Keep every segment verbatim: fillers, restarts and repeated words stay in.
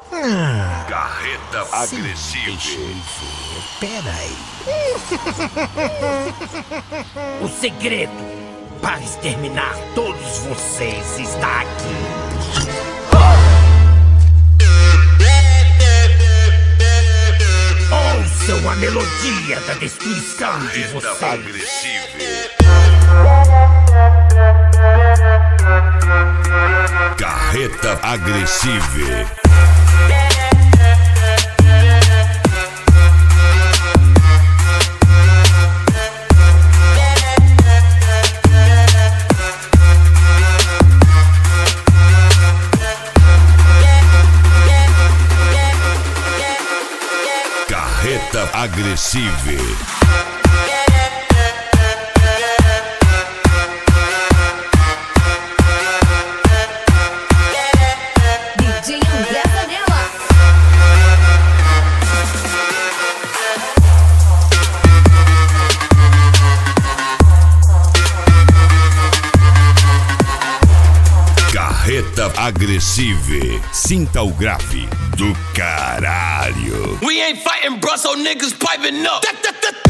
Ah, Carreta agressiva. Pera aí. O segredo para exterminar todos vocês está aqui. Ouçam a melodia da destruição de vocês. Carreta agressiva. Carreta agressiva. Carreta agressiva. D J André Zanella. Carreta agressiva. Sinta o grave do caralho. We ain't fighting, bro, so niggas piping up. That, that, that.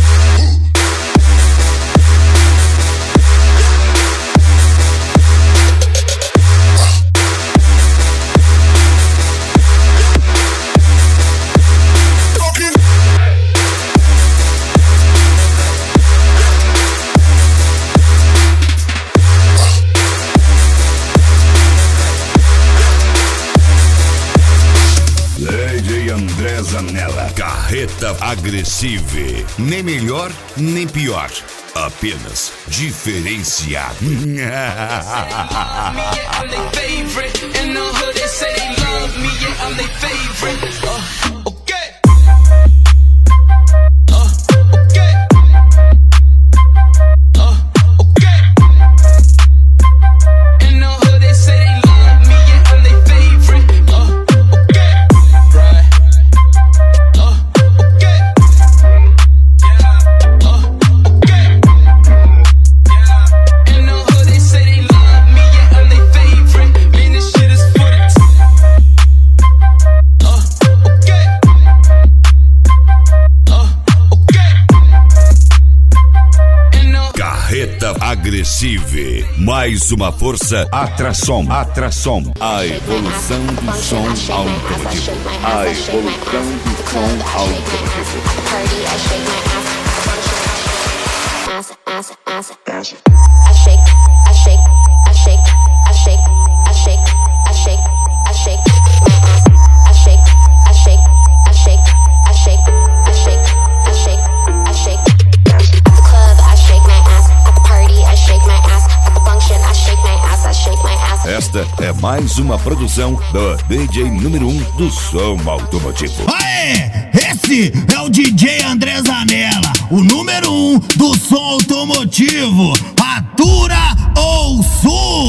D J André Zanella. Carreta agressiva. Nem melhor, nem pior. Apenas diferenciado. Me, yeah, I'm their favorite. In the hood, they say they love me, yeah, I'm their favorite. Uh, okay. Uh, okay. Uh, okay. In the hood, they say they love me, yeah, I'm their favorite. Uh, okay. Right. Uh, okay. Yeah. Uh, okay. In the hood, they say they love me, yeah, I'm their favorite. Man, this shit is for the t- Uh, okay. Uh, okay. In the Carreta agressiva. Mais uma força. Atração. Atração. A evolução do som automotivo. A evolução do som automotivo. Ass, ass, ass, ass. I shake, I shake, I shake, I shake, I shake, I shake, I shake my ass. I shake, I shake, I shake, I shake, I shake, I shake, I shake. At the club, I shake my ass. At the party, I shake my ass. At the function, I shake my ass. I shake my ass. Esta é mais uma produção do D J número um do som automotivo. Aê! Esse é o D J André Zanella, o número um do som automotivo. Atura ou Sul!